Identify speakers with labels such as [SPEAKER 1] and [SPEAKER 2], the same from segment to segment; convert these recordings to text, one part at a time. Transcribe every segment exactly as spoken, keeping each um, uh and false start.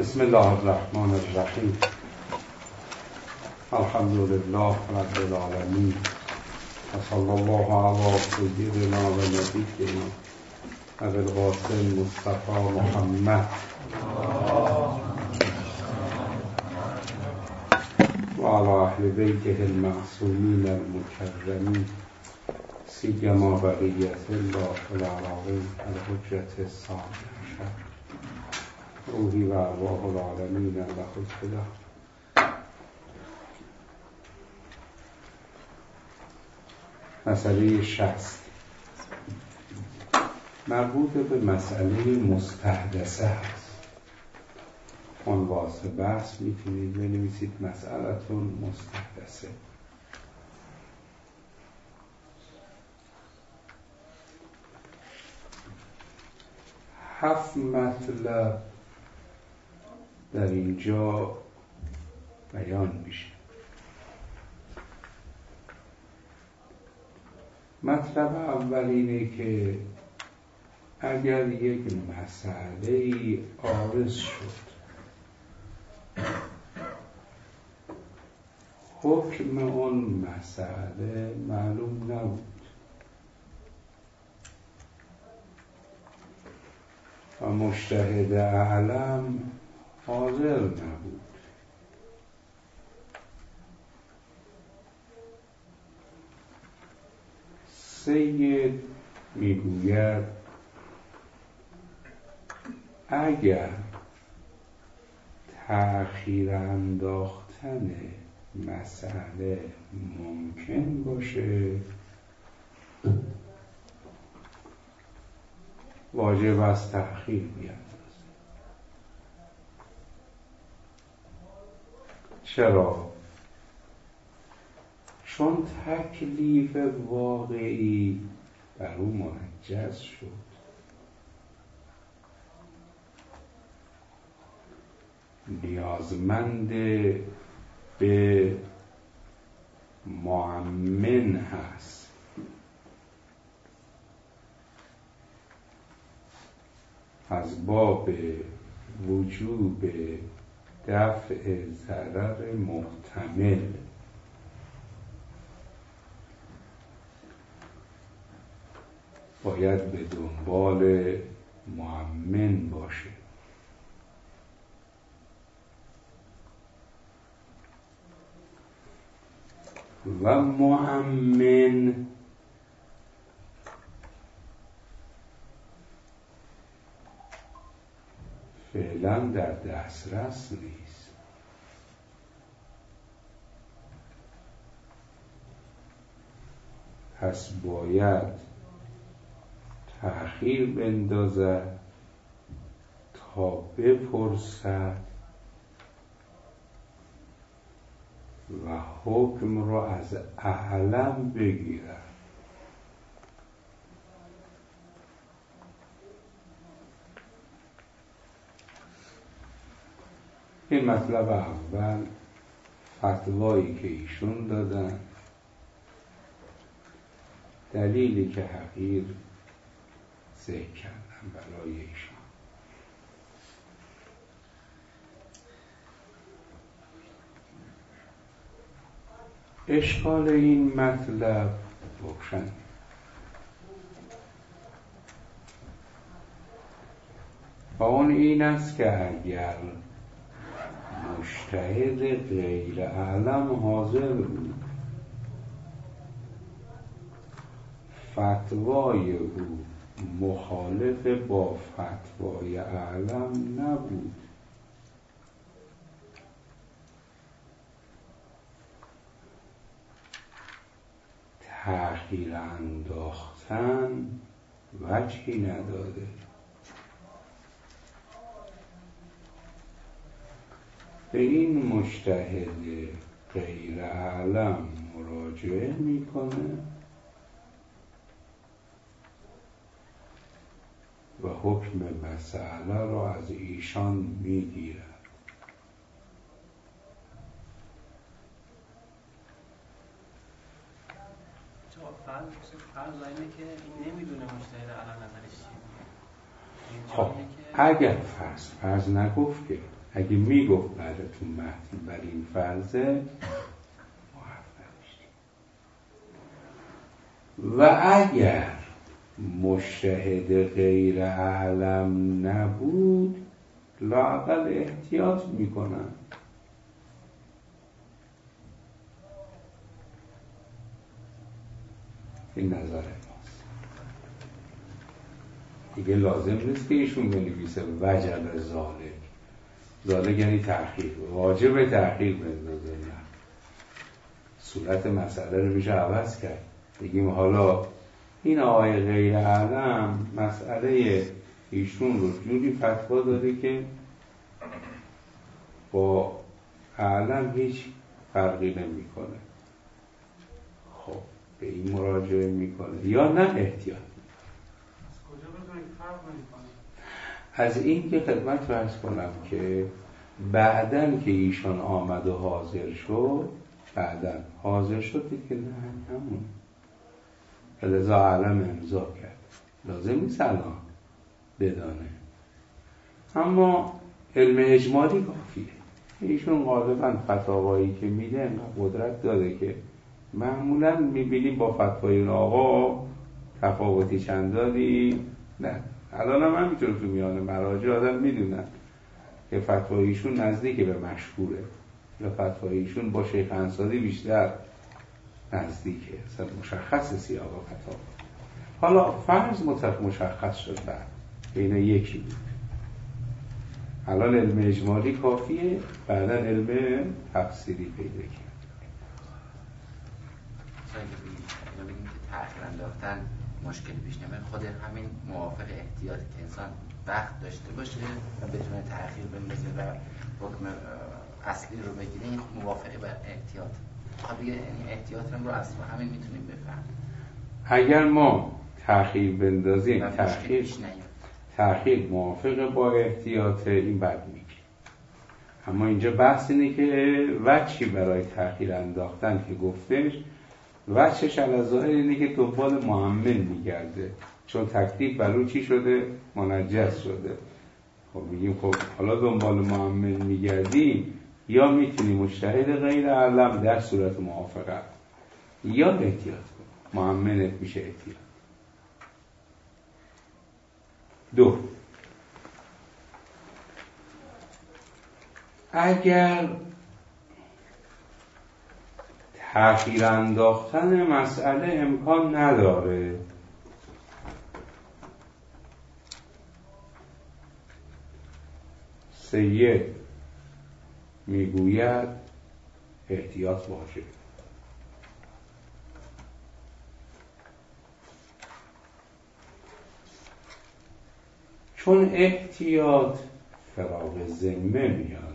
[SPEAKER 1] بسم الله الرحمن الرحیم. الحمد لله رب العالمین و صلی الله علی سیدنا و نبینا ابی القاسم مصطفی محمد و علی اهل بیته المعصومین المکرمین سیما بقیت الله العظیم الحجة الثانی عشر روحی و ارواح العالمین له الفدا. مسئله شصت مربوط به مسئله مستحدثه هست. اون واسه بحث میتونید بنویسید مسئلتون مستحدثه. هفت مطلب در اینجا بیان میشه. مطلب اول اینه که اگر یک مسئله عارض شد، حکم اون مسئله معلوم نبود و مجتهد اعلم حاضر نبود، سید میگوید اگر تأخیر انداختن مسئله ممکن باشه واجب است تأخیر بیاندازه. چرا؟ چون تکلیف واقعی بر او منجز شد. نیازمند به مؤمن هست. از باب وجوب دفع ضرر محتمل باید به دنبال مؤمن باشه. و مؤمن فعلا در دسترس نیست. پس باید تأخیر بندازد تا بپرسد و حکم را از اعلم بگیرد. این مطلب اول فتوایی که ایشون دادن، دلیلی که حقیر ذکر کردن برای ایشان. اشکال این مطلب روشن. و اون این است که اگر مجتهد غیر اعلم حاضر بود، فتوای او مخالف با فتوای اعلم نبود، تأخیر انداختن وجهی نداره. به این مجتهد غیر اعلم مراجعه میکنه و حکم مسئله را از ایشان میگیرد.
[SPEAKER 2] فرض اینه که این نمیدونه مجتهد اعلم نظرش چیه.
[SPEAKER 1] خب اگر فرض فرض نگفت که اگه میگفت بعدتون متن بر این فرضه ما حرف نداشتیم. و اگر مجتهد غیر اعلم نبود لااقل احتیاط میکنن. این نظر ماست. دیگه لازم نیست که ایشون بنویسه وجب ذالک. ذالک یعنی تأخیر، واجب تأخیر بندازه. نه، صورت مسئله رو میشه عوض کرد. بگیم حالا این آقای غیر اعلم مسئله ایشون رو جوری فتوا داده که با اعلم هیچ فرقی نمی کنه. خب به این مراجعه میکنه یا نه احتیاط؟
[SPEAKER 2] از کجا بدونید فرق نمیکنه؟
[SPEAKER 1] از این که خدمت رو عرض کنم که بعدن که ایشان آمد و حاضر شد، بعدن حاضر شد که نه همون فلزا علم امضا کرد، لازم نیست الان بدانه. اما علم اجمالی کافیه. ایشون غالبا فتاوایی که میده انقدر قدرت داده که معمولا میبینیم با فتوای اون آقا تفاوتی چندانی نه. الان هم همینطور تو میانه مراجع آدم میدونن که فتواییشون نزدیک به مشهوره یا فتواییشون با شیخ انصاری بیشتر نزدیکه، اصلا مشخص سیاق فتوا. حالا فرض مطلق مشخص شد بعد بین یکی بود. الان علم اجمالی کافیه، بعدا علم تفسیری پیدا کرد.
[SPEAKER 3] اینو بگیم که تأخیر انداختن مشکل پیش نمیاد، خود همین موافق احتیاط که انسان وقت داشته باشه و بتونه تأخیر بندازه و حکم اصلی رو بگیره، این موافقه بر احتیاط. خب دیگه این احتیاط رو از همین میتونیم بفهمیم.
[SPEAKER 1] اگر ما تأخیر بندازیم تأخیر تأخیر موافق با احتیاط، این بد میگه. اما اینجا بحث اینه که وجهی برای تأخیر انداختن که گفتش، وجهش علاظاهر اینه که دنبال معمل میگرده، چون تکلیف برای چی شده؟ منجس شده. خب میگیم خب حالا دنبال معمل میگردیم، یا میتونی مجتهد غیر اعلم در صورت موافقت یا احتیاط کن، معملت میشه احتیاط. دو، اگر تأخیر انداختن مسئله امکان نداره، سید میگوید احتیاط واجب. چون احتیاط فراغ ذمه میاره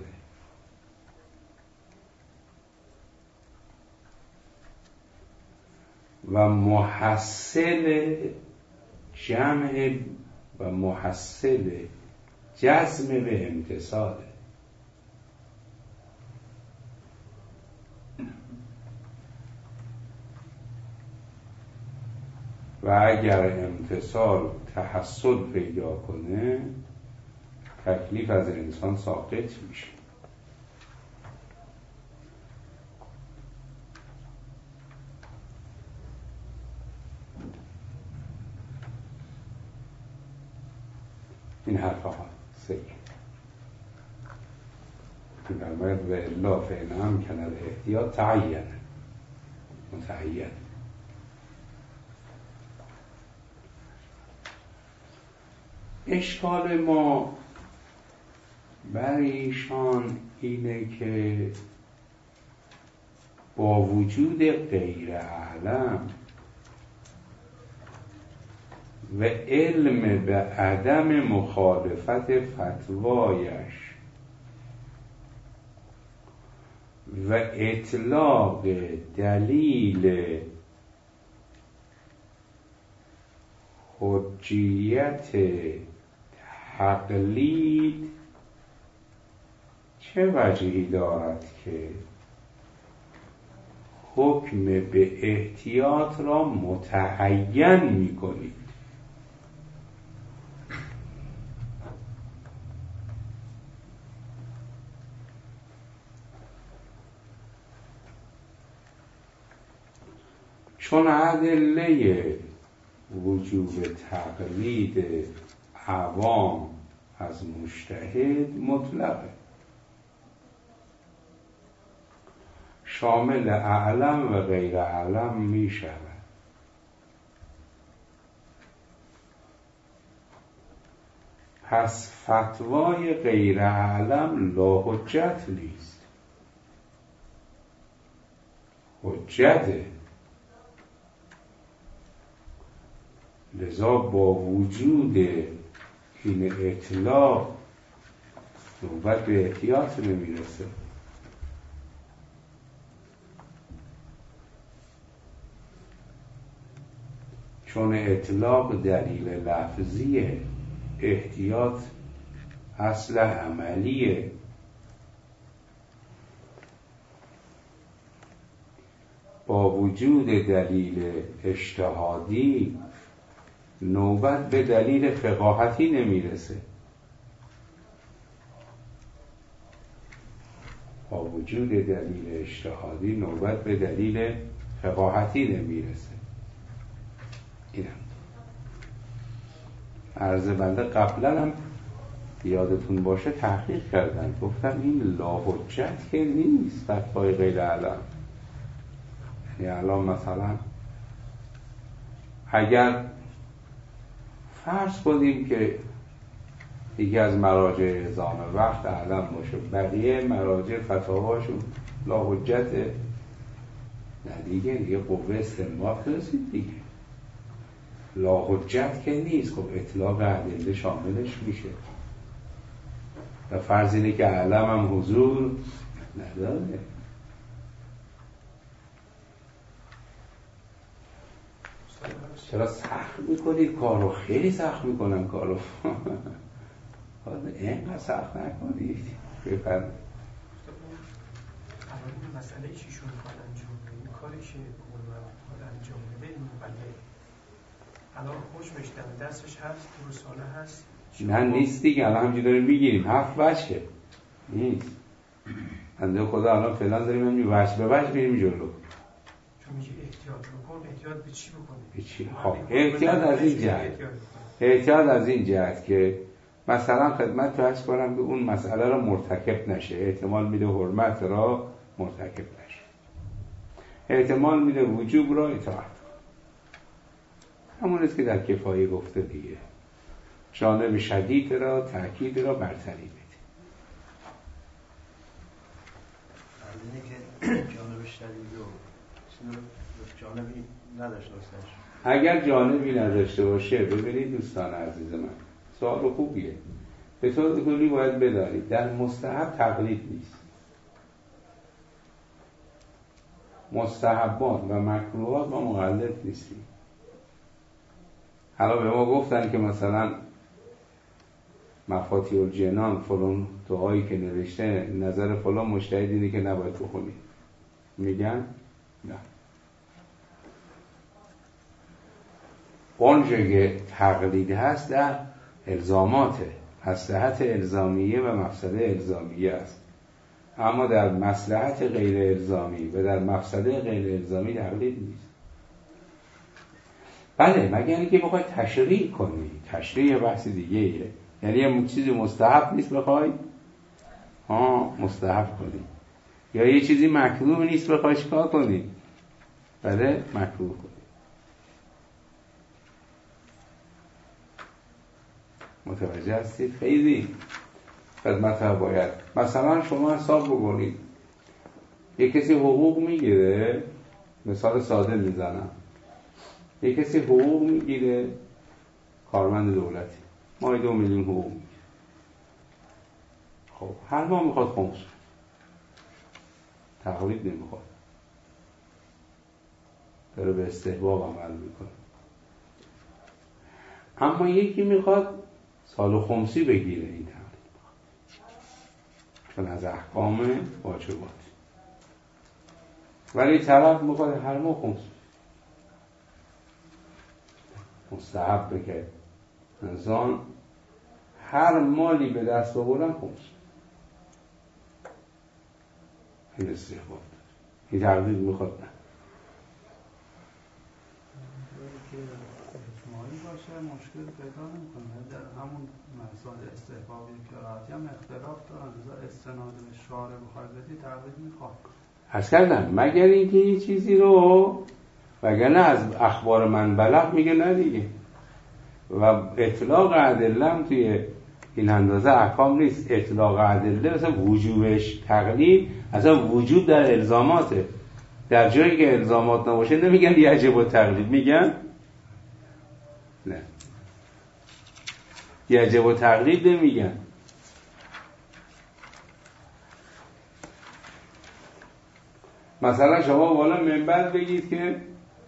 [SPEAKER 1] و محصل جمع و محصل جزم به امتصاله. و اگر امتصال تحصل پیدا کنه، تکلیف از انسان ساقط میشه. این حرف ها سه که برماید و الا فعلا هم کنال احتیاط تعیینه متعین. اشکال ما بر ایشان اینه که با وجود غیر اعلم و علم به عدم مخالفت فتوایش و اطلاق دلیل حجیت تقلید، چه وجهی دارد که حکم به احتیاط را متعین می کنید؟ چون ادله وجوب تقلید عوام از مجتهد مطلقه، شامل اعلم و غیر اعلم می شود. پس فتوای غیر اعلم لا حجت نیست، حجته. لذا با وجود این اطلاق نوبت به احتیاط نمیرسه. چون اطلاق دلیل لفظیه، احتیاط اصل عملیه. با وجود دلیل اجتهادی نوبت به دلیل فقاهتی نمیرسه. با وجود دلیل اجتهادی نوبت به دلیل فقاهتی نمیرسه. اینم عرض بنده قبلا هم یادتون باشه تحقیق کردن، گفتم این لا حجت که نیست فتوای غیر اعلم. یعنی الان مثلا اگر فرض کنیم که یکی از مراجع اعزام وقت اعلم باشه، بقیه مراجع فتاواشون لا حجته، نه دیگه دیگه قوه استنباط رسید دیگه. لا حجت که نیست، خب اطلاق ادله شاملش میشه و فرض اینه که اعلم هم حضور نداره. چرا سخت میکنید کارو؟ خیلی سخت میکنم کارو. اینقدر سخت نکنید. بفرمایید.
[SPEAKER 2] الان این مسئله چیشون میخواد انجام بده، این کاری که میخواد انجام بده، این مبلغ الان خوش بشتم دستش هست، تو رساله هست،
[SPEAKER 1] نه نیست دیگه. الان همجوری داریم میگیریم، هفت وجه نیست. بنده خدا الان فعلا داریم همین وجه به وجه میریم جلو.
[SPEAKER 2] چون میگه احتیاط بکن، احتیاط به چی بکنی؟
[SPEAKER 1] به چی؟ خب احتیاط از این جهت، احتیاط از این جهت که مثلا خدمت تو عرض کنم که اون مسئله را مرتکب نشه، احتمال میده حرمت را مرتکب نشه، احتمال میده وجوب را اطاعت. همون است که در کفایه گفته دیگه، جانب شدید را تأکید را برتری بده.
[SPEAKER 4] اینه که جانب شدید رو جانبی نداشته باشه.
[SPEAKER 1] اگر جانبی نداشته باشه، ببینید دوستان عزیز من، سوال خوبیه. به طور کلی باید بدانید در مستحب تقلید نیست. مستحبات و مکروهات ما مقلد نیستیم. حالا به ما گفتن که مثلا مفاتیح الجنان فلان دعایی که نوشته نظر فلان مجتهد اینه که نباید بخونی، میگن نه. اونجا که تقلید هست در الزاماته، مصلحت الزامیه و مفسده الزامیه است، اما در مصلحت غیر الزامی و در مفسده غیر الزامی تقلید نیست. بله مگر اینکه بخوای تشریع کنی، تشریع بحث دیگه ایه. یعنی یه چیزی مستحب نیست بخوای ها مستحب کنی، یا یه چیزی مکروه نیست بخوای چیکار کنی؟ بله مکروه کنی. متوجه هستید؟ خیلی خدمت ها باید مثلا شما حساب بکنید یه کسی حقوق میگیره، مثال ساده میزنم، یه کسی حقوق میگیره، کارمند دولتی، ماهی دو میلیون حقوق میگیره. خب هر ماه میخواد خمس، تقلید نمیخواد، داره به استحباب عمل میکنه. اما یکی میخواد سال خمسی بگیره، این تقلید چون از احکام واجبات، ولی طرف میخواد هر ماه خمس. مستحب که انسان هر مالی به دست آوردن خمس، این استحباب، این تقلید میخواد نه.
[SPEAKER 5] باشه مشکل پیدا نمیکنه. در همون مسائل استحبابی قرائتی هم اختلاف دارن، لذا استناد به شارع بخوای بدی تقلید میخواد.
[SPEAKER 1] عرض کردم مگر اینکه یه چیزی رو وگرنه از اخبار من بلغ میگه نه دیگه. و اطلاق ادله هم توی این اندازه احکام نیست. اطلاق ادله مثلا وجوبش تقلید اصلا وجوب در الزاماته. در جایی که الزامات نباشه نمیگن یجب التقلید، میگن نه یجب التقلید نمیگن. مثلا شما بالا منبر بگید که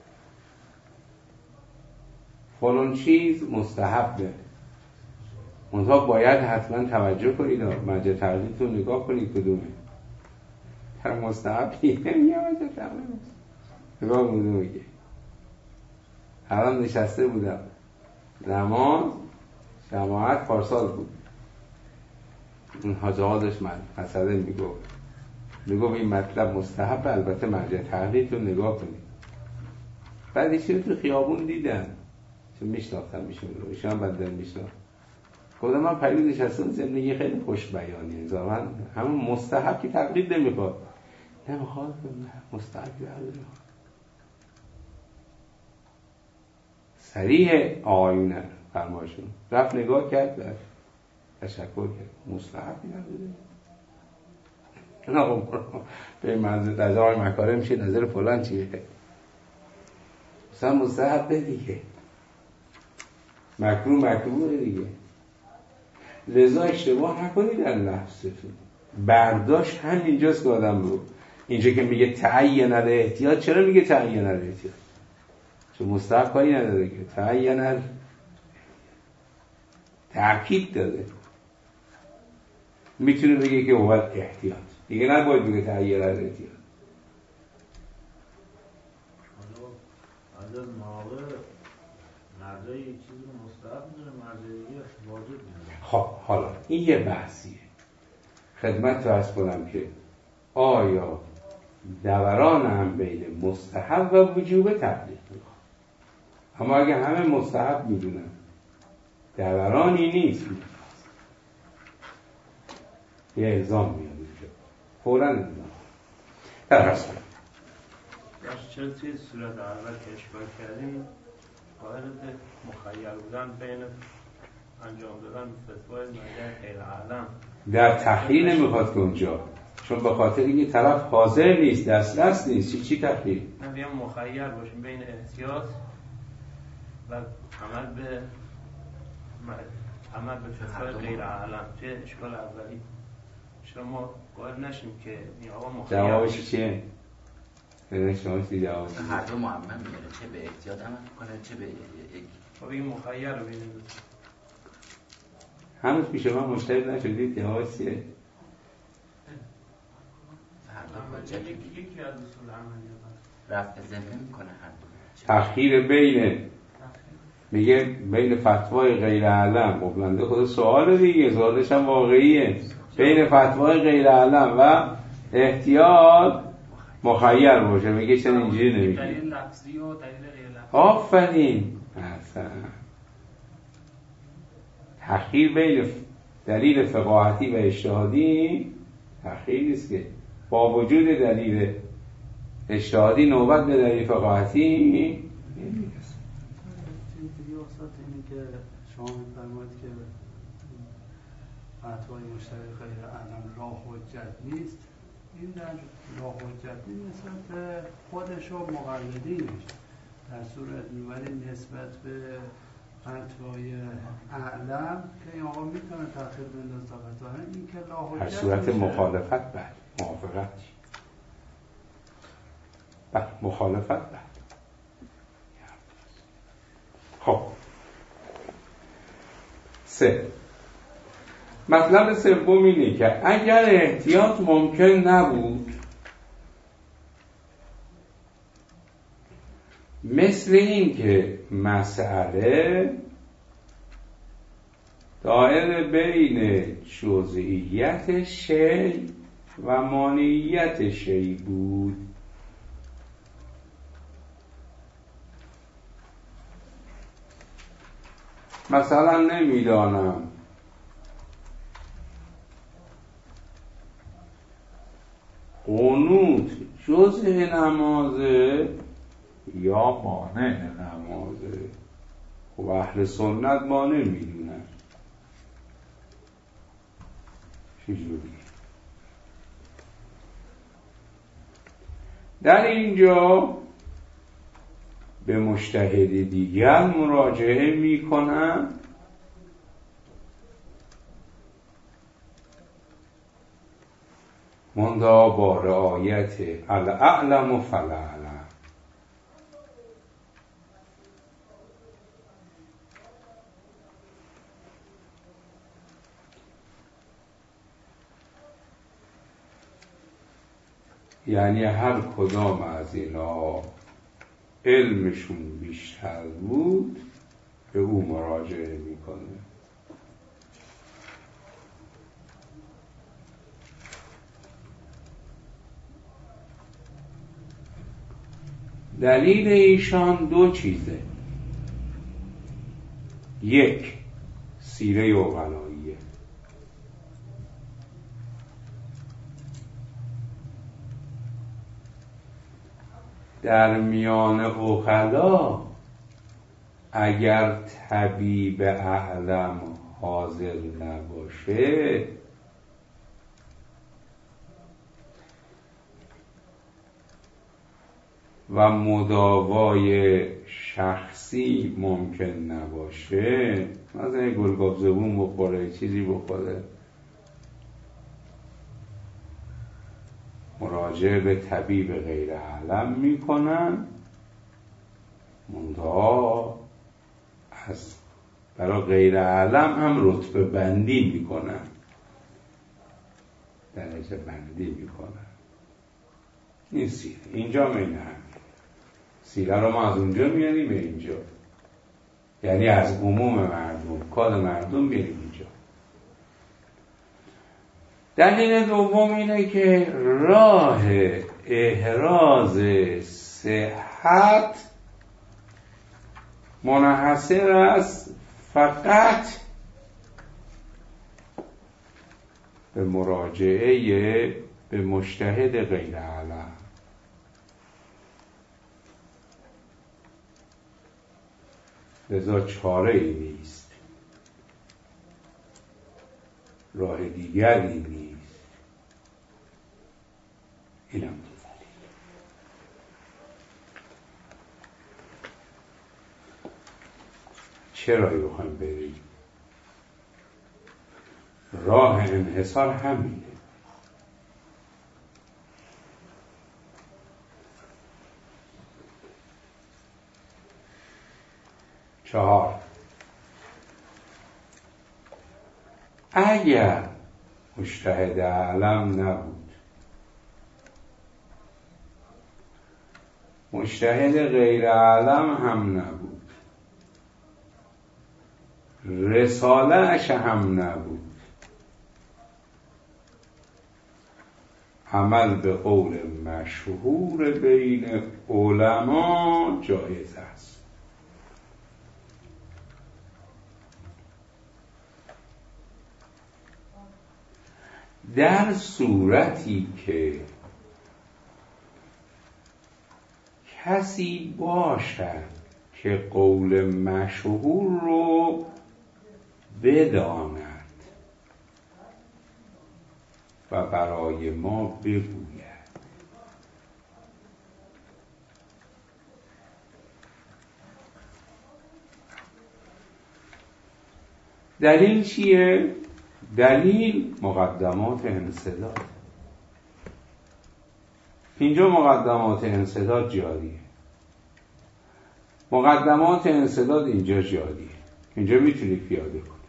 [SPEAKER 1] فلان چیز مستحبه، منتها باید حتما توجه کنید مرجع تقلیدتون نگاه کنید کدومه. در مستحبی نمیگه مرجع تقلید نگاه کدومه میگه. الان نشسته بودم نماز جماعت پارسال بود، اون حاجه ها داشت من مسئله میگفت میگفت این مطلب مستحب، البته مرجع تقلیدتون نگاه کنید. بعد ایشون تو خیابون دیدم چون میشناختم ایشون رو، ایشون هم بدن میشناخت. گفتم من پریود نشستم زندگی خیلی خوش بیانیه زمان همون مستحب که تقلید نمیخواد نمیخواد مستحب تقلید سریع آیونه فرمایشون رفت نگاه کرد تشکر کرد مستحب تقلید نه به منظور نظر های مکاره میشه نظر فلان چیه مثلا مستحب دیگه مکروه مکروه دیگه. لذا اشتباه نکنید در نفستون. برداشت همینجاست که آدم رو اینجا که میگه تعین الاحتیاط، چرا میگه تعین الاحتیاط؟ چون مستحب کاری نداره که تعین ال تأکید داده. میتونه بگه که اول احتیاط دیگه نباید بگه تعین الاحتیاط.
[SPEAKER 6] حالا موقع مرجع یک چیزی رو مستحب میدونه مرجع دیگه واجب میدونه.
[SPEAKER 1] خب حالا این یه بحثیه خدمت تو عرض کنم که آیا دوران هم بین مستحب و وجوب تقلید میخواد. اما اگه همه مستحب میدونن دورانی نیست یه الزام میاد اینجا فوراً الزام در رسول
[SPEAKER 4] داشت چرا توی صورت اول که اشکال کردیم قاعدت مخیر بودن بین انجام دادن فتوای مرجع غیر اعلم
[SPEAKER 1] در تخییر نمیخواد که اونجا چون به خاطر اینکه طرف حاضر نیست دسترس نیست چی چی تخییر
[SPEAKER 4] نبیم مخیر باشیم بین احتیاط و عمل به عمل به فتوای غیر اعلم توی اشکال اولی چرا ما قائل نشیم که این آقا مخیر
[SPEAKER 1] جوابش چیه؟ شما چی جوابش چیه؟
[SPEAKER 3] هر دو معمم میاره چه به احتیاط عمل کنه چه به یک
[SPEAKER 4] خب این مخیر رو بینیم
[SPEAKER 1] هنوز پیش من مشترک نشدید جوابش چیه؟
[SPEAKER 3] هر دو باید
[SPEAKER 4] یکی از اصول عملی
[SPEAKER 3] رفع ذمه میکنه هر دو
[SPEAKER 1] تأخیر بین میگه بین فتوای غیر علم مبلنده خود سوال دیگه سوالش هم واقعیه بین فتوای غیر علم و احتیاط مخیر باشه میگه چون اینجوری نمیگه
[SPEAKER 4] دلیل لفظی و دلیل غیر لفظی
[SPEAKER 1] آفرین احسن تأخیر بین دلیل فقاهتی و اجتهادی تأخیر نیست که با وجود دلیل اجتهادی نوبت به دلیل فقاهتی نمیرسه.
[SPEAKER 5] دیگه واسط اینی که شما می‌فرمایید که فتوای مشترک غیر اعلم را حجت نیست. این در را حجت نیست نسبت به خودش و مقلدینش در صورتی ولی نسبت به فتوای اعلم که این آقا میتونه تأخیر بندازه فتوا این که لا حجت
[SPEAKER 1] هر صورت
[SPEAKER 5] میشه.
[SPEAKER 1] مخالفت بعد موافقت بعد مخالفت بعد خب سه مطلب سوم اینه که اگر احتیاط ممکن نبود مثل این که مسئله دائر بین جزئیت شیء و مانعیت شیء بود مثلا نمیدانم قنوت جزء نمازه یا مانع نمازه. خب اهل سنت مانع میدونن. چجوری؟ در اینجا به مجتهد دیگر مراجعه میکنن منتها با رعایت الاعلم و فلاعلم. یعنی هر کدام از اینا علمشون بیشتر بود به او مراجعه میکنه. دلیل ایشان دو چیزه. یک، سیره عقلاییه. در میان عقلا اگر طبیب اعلم حاضر نباشه و مداوای شخصی ممکن نباشه، مثلا یه گلگاف زبون بخوره، چیزی بخوره، مراجعه به طبیب غیر اعلم میکنن. منتها از برای غیر اعلم هم رتبه بندی میکنن، درجه بندی میکنن. این سیره اینجا مینه هم سیره رو ما از اونجا میاریم به اینجا، یعنی از عموم مردم، کاد مردم بیاریم اینجا. دلیل دوم اینه که راه احراز صحت منحصر است فقط به مراجعه به مجتهد غیر اعلم. لذا چاره ای نیست، راه دیگری نیست. اینم دلیل. چرا بخوایم بریم؟ راه انحصار همینه. چهار، اگر مجتهد اعلم نبود، مجتهد غیر اعلم هم نبود، رساله اش هم نبود، عمل به قول مشهور بین علما جایز است. در صورتی که کسی باشد که قول مشهور رو بداند و برای ما بگوید. دلیل چیه؟ دلیل مقدمات انسداد. اینجا مقدمات انسداد جاریه، مقدمات انسداد اینجا جاریه، اینجا میتونی پیاده کنی.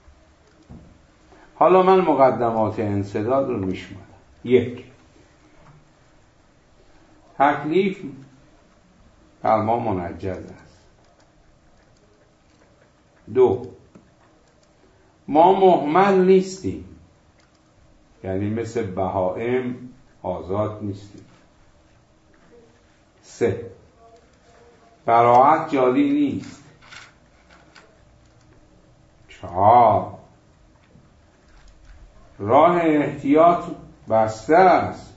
[SPEAKER 1] حالا من مقدمات انسداد رو میشمارم. یک، تکلیف بر ما منجز است. دو، ما مهمل نیستیم، یعنی مثل بهائم آزاد نیستیم. سه، براعت جاری نیست. چهار، راه احتیاط بسته است.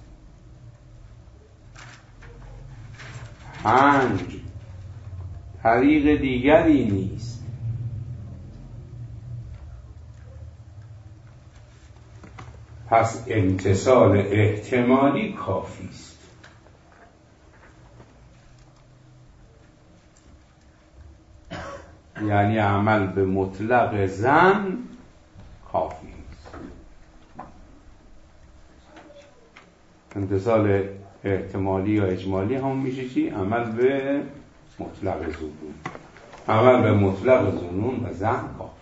[SPEAKER 1] پنج، طریق دیگری نیست. پس امتثال احتمالی کافی است. یعنی عمل به مطلق ظن کافی است. امتثال احتمالی یا اجمالی هم میشه چی؟ عمل به مطلق ظنون. عمل به مطلق ظنون و ظن کافی.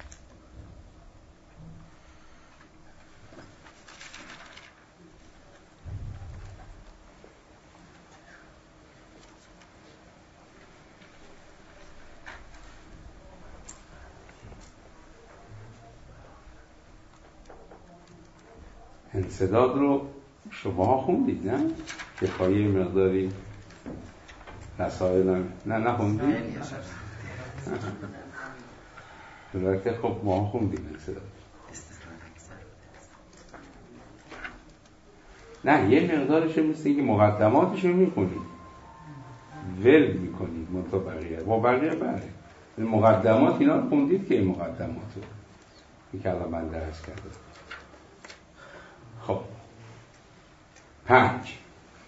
[SPEAKER 1] انسداد رو شما خوندید نه؟ کفایه مقداری رسائل نه نخوندید؟ البته خب ما خوندیم انسداد. نه یه مقدارش مثل اینکه مقدماتش رو میخونید ول میکنید منطقه بقیه با بقیه بره مقدمات اینا رو خوندید که این مقدمات رو این که الان من درس کرده. خب پنج،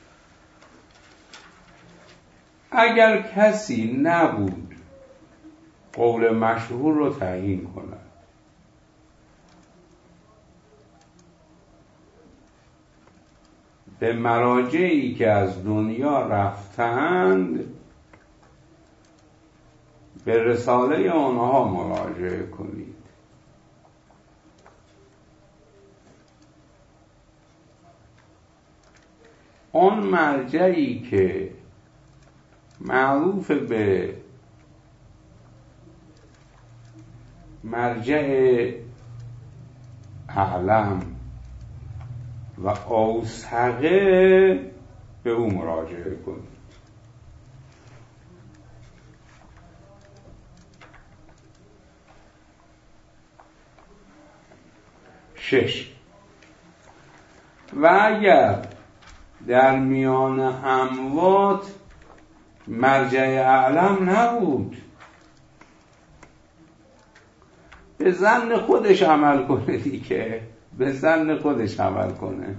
[SPEAKER 1] اگر کسی نبود قول مشهور رو تعیین کند، به مراجعی که از دنیا رفتند به رساله آنها مراجعه کنید. آن مرجعی که معروف به مرجع اعلم و اوثقه به او مراجعه کنید. شش، و اگر در میان اموات مرجع اعلم نبود به ظن خودش عمل کنه دیگه، به ظن خودش عمل کنه.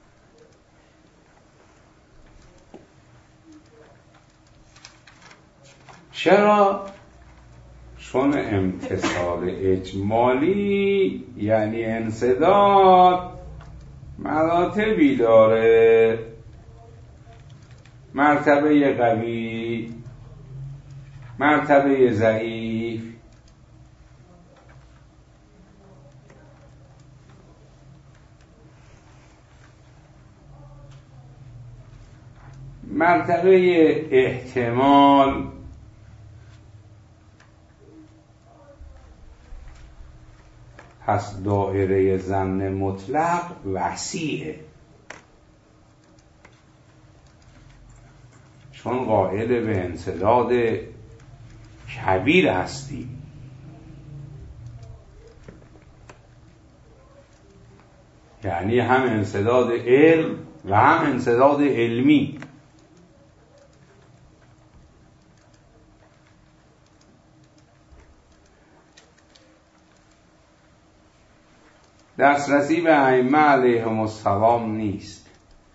[SPEAKER 1] چرا؟ چون امتثال اجمالی یعنی انسداد مراتبی داره، مرتبه قوی، مرتبه ضعیف. مرتبه احتمال پس دایره ظن مطلق وسیعه، چون قائل به انسداد کبیر هستی. یعنی هم انسداد علم و هم انسداد علمی. دسترسی به ائمه علیهم السلام نیست،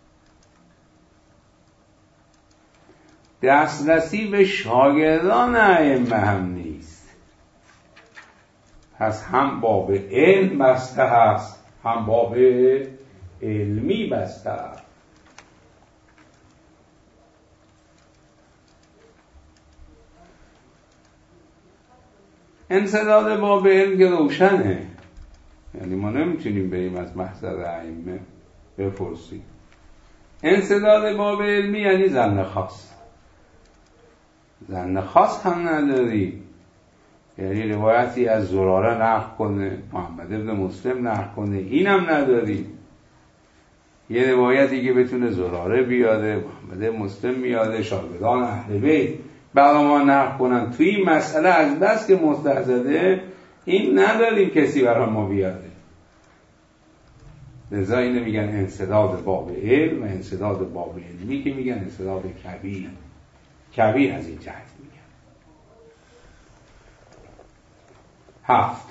[SPEAKER 1] دسترسی به شاگردان ائمه هم نیست. پس هم باب علم بسته هست هم باب علمی بسته هست. انسداد باب علم که روشنه، یعنی ما نمیتونیم بریم از محضر ائمه بپرسیم. انسداد باب علمی یعنی ظن خاص، ظن خاص هم نداری. یعنی روایتی از زراره نقل کنه، محمد ابن مسلم نقل کنه، اینم نداری. یه روایتی که بتونه زراره بیاده، محمد ابن مسلم بیاده، شاگردان اهل بیت برای ما نقل کنن. توی این مسئله از بس که مستحضره این نداریم کسی برای ما بیاره. لذا اینو میگن انسداد باب علم و انسداد باب علمی که میگن انسداد کبیر. کبیر از این جهت میگن. هفت،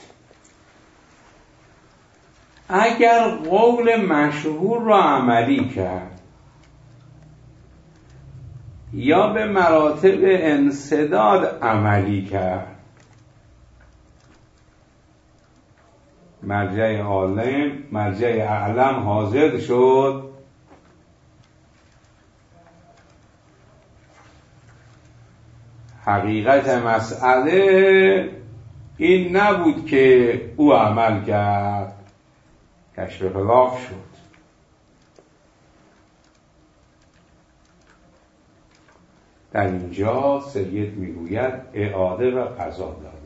[SPEAKER 1] اگر قول مشهور را عملی کرد یا به مراتب انسداد عملی کرد، مرجع عالم مرجع اعلم حاضر شد، حقیقت مسئله این نبود که او عمل کرد، کشف خلاف شد. در اینجا سید میگوید اعاده و قضا داده.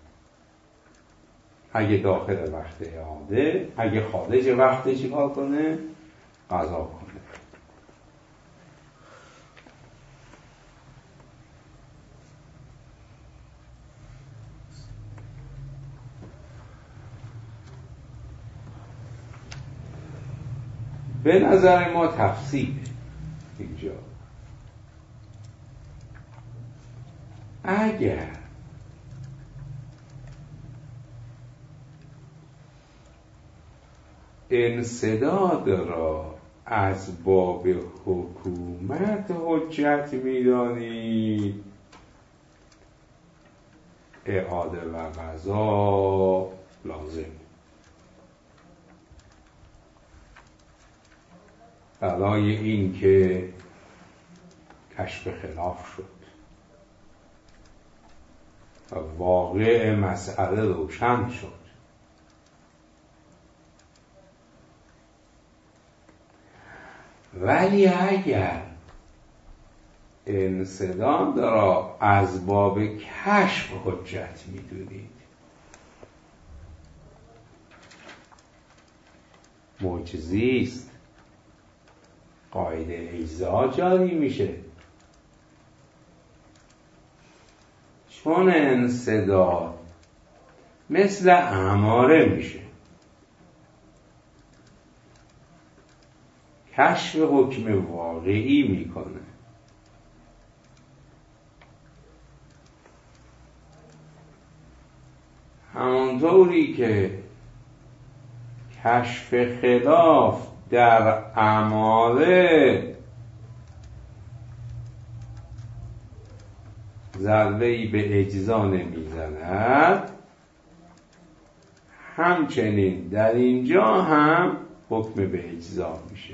[SPEAKER 1] اگه داخل وقت اعاده، اگه خارج وقت چیکار کنه؟ قضا کنه. به نظر ما تفصیل اینجا اگر انسداد را از باب حکومت حجت می‌دانید، اعاده و قضا لازم. برای این که کشف خلاف شد و واقع مسئله روشن شد. ولی اگر انسداد را از باب کشف حجت می‌دونید، معجزی است، قاعده اجزا جاری میشه. چون انسداد مثل اماره میشه، کشف حکم واقعی میکنه. همانطوری که کشف خلاف در اماره ضربه‌ای به اجزا نمیزند، همچنین در اینجا هم حکم به اجزا میشه.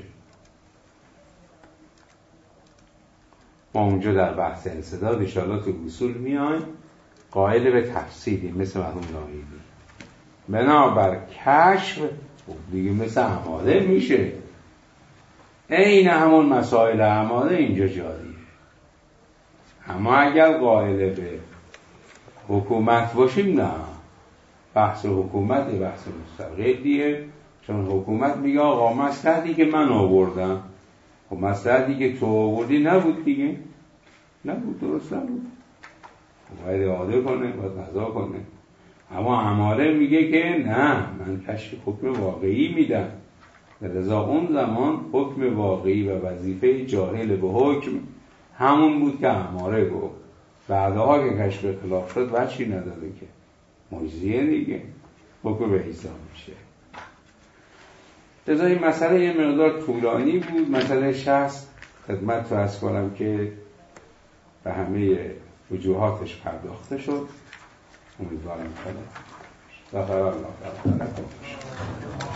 [SPEAKER 1] ما اونجا در بحث انسداد انشاءالله تو اصول میایم قائل به تفصیلی مثل مرحوم ناهیدی. بنابر کشف دیگه مثل اماره میشه، این همون مسائل اماره اینجا جاریه. اما اگر قائل به حکومت باشیم، نه، بحث حکومت بحث مستقلیه. چون حکومت میگه آقا مصلحتی که من آوردم، خب مصلحتی که تو آوردی نبود دیگه، نبود، درست نبود، باید اعاده کنه، باید قضا کنه. اما اماره میگه که نه، من کشف حکم واقعی میدم. لذا اون زمان حکم واقعی و وظیفه جاهل به حکم همون بود که اماره گفت. بعدها که کشف خلاف شد وجهی نداره که معجزیه دیگه، حکم به اجزا میشه. لذا این مسئله یه مقدار طولانی بود. مسئله شصت خدمت رو عرض کنم که به همه وجوهاتش پرداخته شد. امیدوارم کنه. و خیلی الله تعالی